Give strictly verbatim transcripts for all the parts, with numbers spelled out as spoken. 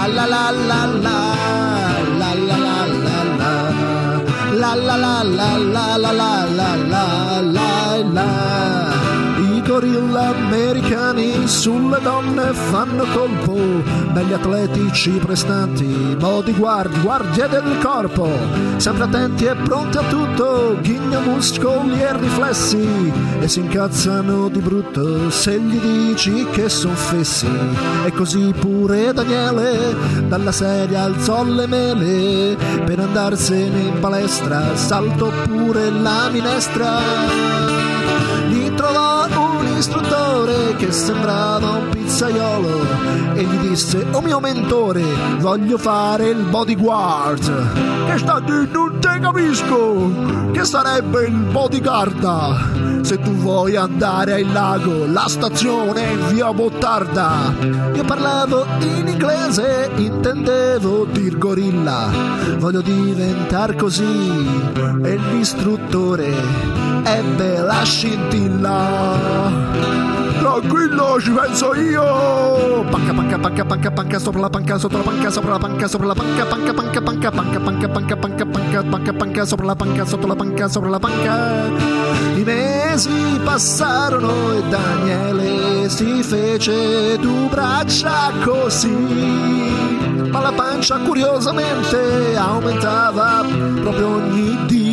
la la la la la la la la la la la la la la la la la la la. I gorilla americani sulle donne fanno colpo, belli atletici prestanti, bodyguard, guardie del corpo, sempre attenti e pronti a tutto, ghigno muscoli e riflessi, e si incazzano di brutto se gli dici che son fessi. E così pure Daniele dalla sedia alzò le mele per andarsene in palestra, saltò pure la minestra. Gli trovò un istruttore che sembrava un pizzaiolo e gli disse: "Oh mio mentore, voglio fare il bodyguard." "Che sta di non te capisco." "Che sarebbe il bodyguard? Se tu vuoi andare al lago, la stazione è via Bottarda." Io parlavo in inglese, intendevo dir gorilla, voglio diventar così, e l'istruttore ebbe la scintilla. "Tranquillo, ci penso io." Panca panca panca panca panca sopra la panca, sopra la panca, sopra la panca, sopra la panca, panca panca panca panca panca panca panca panca panca panca sopra la panca, sotto la panca, sopra la panca. I mesi passarono e Daniele si fece due braccia così, ma la pancia curiosamente aumentava proprio ogni dì.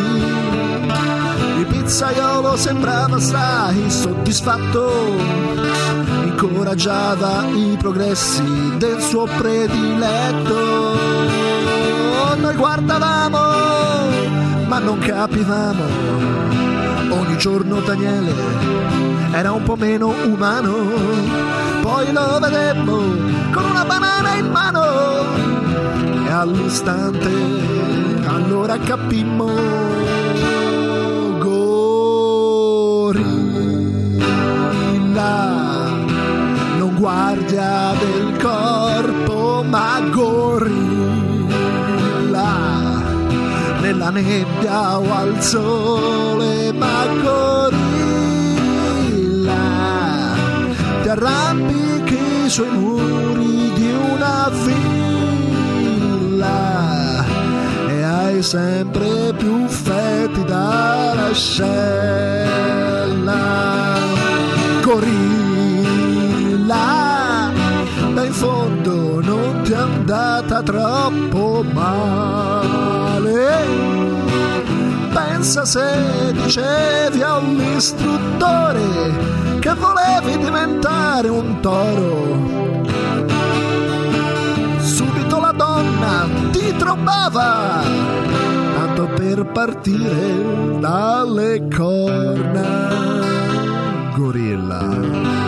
Il pizzaiolo sembrava assai soddisfatto, incoraggiava i progressi del suo prediletto. Noi guardavamo, ma non capivamo. Ogni giorno Daniele era un po' meno umano. Poi lo vedemmo con una banana in mano, e all'istante allora capimmo: non guardia del corpo, ma gorilla. Nella nebbia o al sole, ma gorilla. Ti arrampichi sui muri di una villa e hai sempre più fetida ascella. Gorilla, ma in fondo non ti è andata troppo male. Pensa se dicevi all'istruttore che volevi diventare un toro, subito la donna ti trovava, tanto per partire dalle corna. Gorilla.